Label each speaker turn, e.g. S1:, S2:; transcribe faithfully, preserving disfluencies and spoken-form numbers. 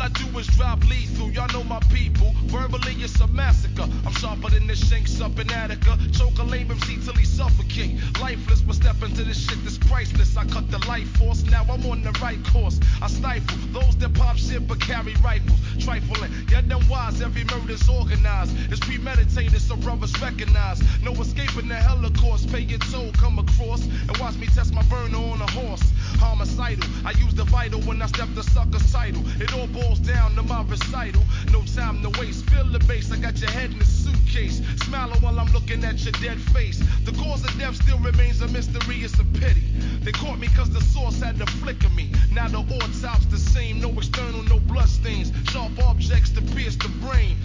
S1: I do is drop lethal, y'all know my people. Verbally it's a massacre. I'm sharper than the shanks up in Attica. Choke a lame M C till he suffocate. Lifeless, but step into this shit that's priceless. I cut the life force, now I'm on the right course. I stifle those that pop shit but carry rifles. Trifling, yeah, them wise, every murder's organized. It's premeditated, so brothers recognize. No escaping the holocaust, pay your toll, come across. And watch me test my burner on a horse. Homicidal, I use the vital when I step the sucker's title. It all boils down to my recital. No time to waste, feel the bass, I got your head in a suitcase. Smiling while I'm looking at your dead face. The cause of death still remains a mystery, it's a pity. They caught me cause the source had to flicker me. Now the autopsy's the same, no external, no blood stains. Sharp objects to pierce the brain.